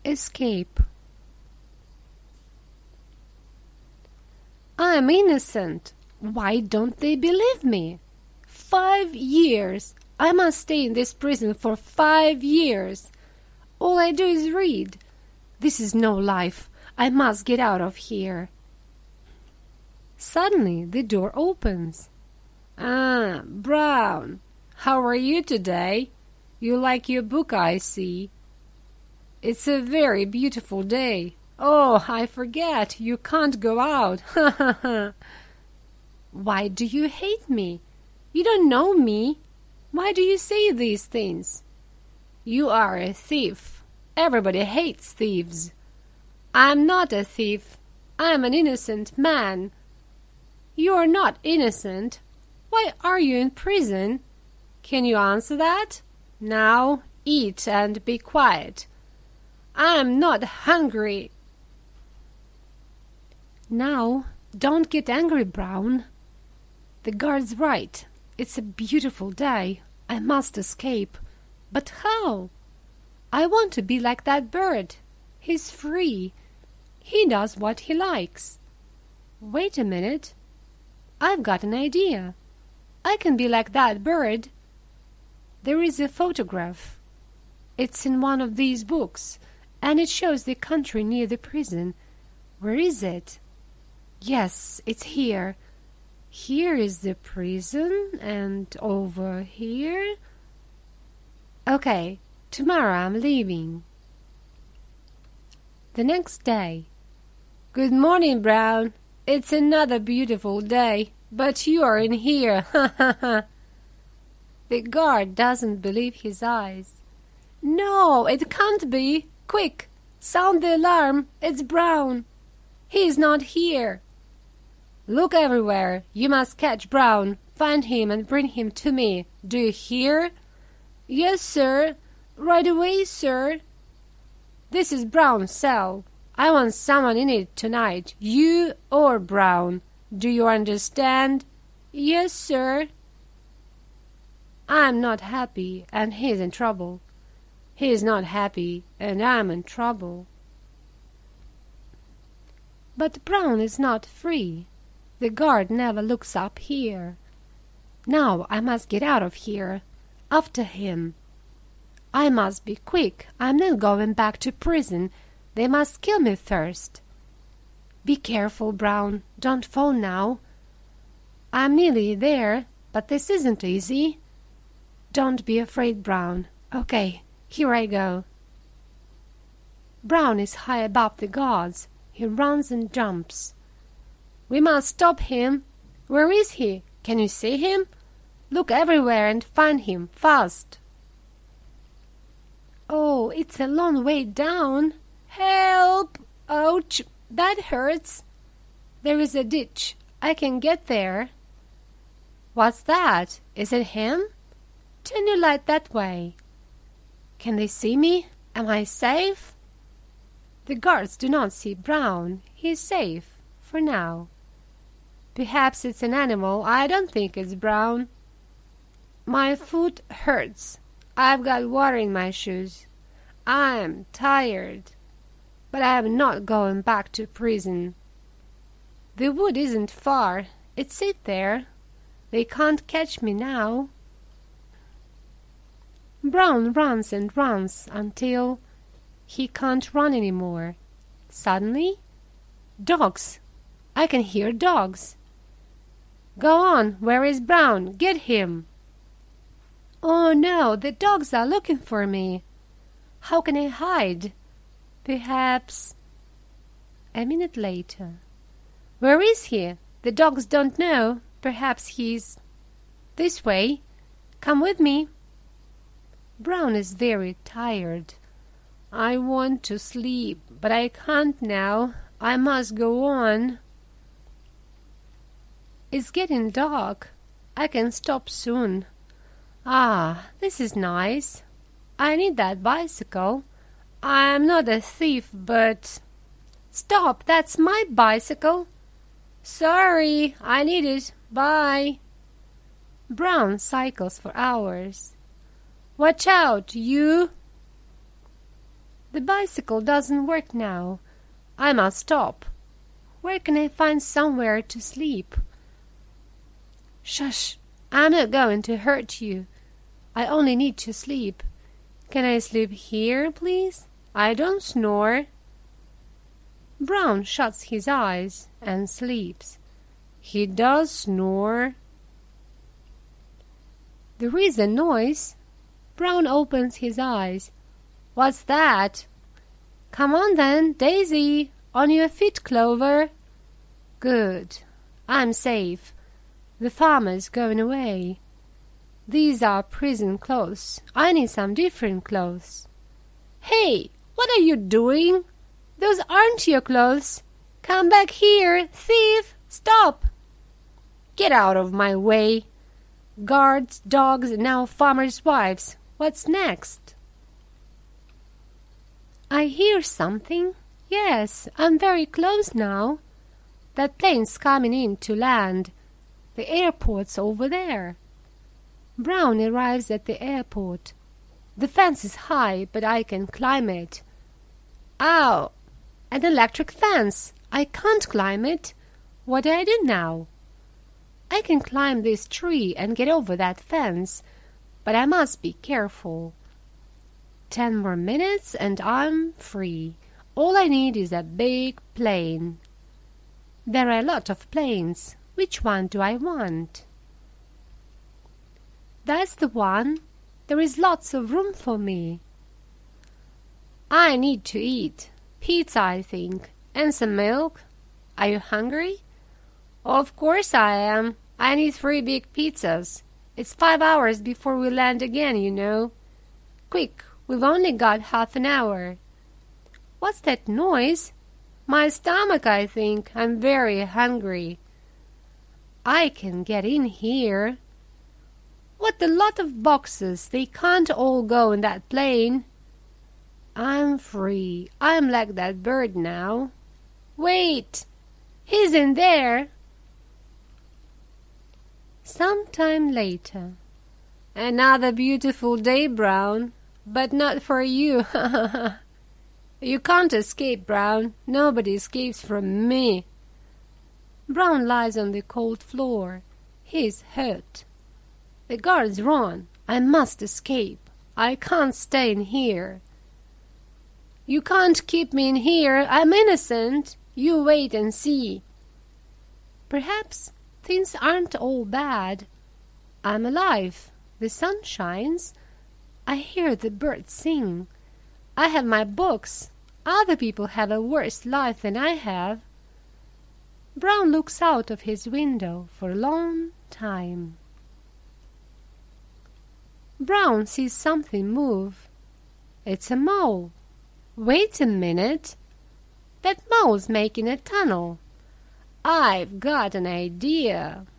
Escape. I'm innocent. Why don't they believe me? 5 years. I must stay in this prison for 5 years. All I do is read. This is no life. I must get out of here. Suddenly the door opens. Ah, Brown. How are you today? You like your book, I see. It's a very beautiful day. Oh, I forget. You can't go out. Ha ha ha. Why do you hate me? You don't know me. Why do you say these things? You are a thief. Everybody hates thieves. I'm not a thief. I'm an innocent man. You are not innocent. Why are you in prison? Can you answer that? Now eat and be quiet. I'm not hungry. Now, don't get angry, Brown. The guard's right. It's a beautiful day. I must escape. But how? I want to be like that bird. He's free. He does what he likes. Wait a minute. I've got an idea. I can be like that bird. There is a photograph. It's in one of these books, and it shows the country near the prison. Where is it? Yes, it's here. Here is the prison, and over here. Okay, tomorrow I'm leaving. The next day. Good morning, Brown. It's another beautiful day, but you are in here. Ha ha ha. The guard doesn't believe his eyes. No, it can't be. Quick, sound the alarm. It's Brown. He is not here. Look everywhere. You must catch Brown. Find him and bring him to me. Do you hear? Yes, sir. Right away, sir. This is Brown's cell. I want someone in it tonight. You or Brown. Do you understand? Yes, sir. I'm not happy, and he's in trouble. He is not happy, and I'm in trouble. But Brown is not free. The guard never looks up here. Now I must get out of here. After him. I must be quick. I'm not going back to prison. They must kill me first. Be careful, Brown. Don't fall now. I'm nearly there, but this isn't easy. Don't be afraid, Brown. Okay, here I go. Brown is high above the guards. He runs and jumps. We must stop him. Where is he? Can you see him? Look everywhere and find him, fast. Oh, it's a long way down. Help! Ouch! That hurts. There is a ditch. I can get there. What's that? Is it him? Turn your light that way. Can they see me? Am I safe? The guards do not see Brown. He is safe, for now. Perhaps it's an animal. I don't think it's Brown. My foot hurts. I've got water in my shoes. I'm tired. But I am not going back to prison. The wood isn't far. It's it there. They can't catch me now. Brown runs and runs until he can't run any more. Suddenly, dogs. I can hear dogs. Go on, where is Brown? Get him. Oh no, the dogs are looking for me. How can I hide? Perhaps. A minute later. Where is he? The dogs don't know. Perhaps he's this way. Come with me. Brown is very tired. I want to sleep, but I can't now. I must go on. It's getting dark. I can stop soon. Ah, this is nice. I need that bicycle. I'm not a thief, but... Stop, that's my bicycle. Sorry, I need it. Bye. Brown cycles for hours. Watch out, you! The bicycle doesn't work now. I must stop. Where can I find somewhere to sleep? Shush! I'm not going to hurt you. I only need to sleep. Can I sleep here, please? I don't snore. Brown shuts his eyes and sleeps. He does snore. There is a noise. Brown opens his eyes. What's that? Come on then, Daisy. On your feet, Clover. Good. I'm safe. The farmer's going away. These are prison clothes. I need some different clothes. Hey, what are you doing? Those aren't your clothes. Come back here, thief! Stop! Get out of my way. Guards, dogs, and now farmers' wives. What's next? I hear something. Yes, I'm very close now. That plane's coming in to land. The airport's over there. Brown arrives at the airport. The fence is high, but I can climb it. Ow! An electric fence. I can't climb it. What do I do now? I can climb this tree and get over that fence, but I must be careful. 10 more minutes and I'm free. All I need is a big plane. There are a lot of planes. Which one do I want? That's the one. There is lots of room for me. I need to eat. Pizza, I think, and some milk. Are you hungry? Of course I am. I need 3 big pizzas. It's 5 hours before we land again, you know. Quick, we've only got half an hour. What's that noise? My stomach, I think. I'm very hungry. I can get in here. What a lot of boxes. They can't all go in that plane. I'm free. I'm like that bird now. Wait! He's in there. Sometime later. Another beautiful day, Brown. But not for you. You can't escape, Brown. Nobody escapes from me. Brown lies on the cold floor. He's hurt. The guards run. I must escape. I can't stay in here. You can't keep me in here. I'm innocent. You wait and see. Perhaps things aren't all bad. I'm alive. The sun shines. I hear the birds sing. I have my books. Other people have a worse life than I have. Brown looks out of his window for a long time. Brown sees something move. It's a mole. Wait a minute. That mole's making a tunnel. I've got an idea.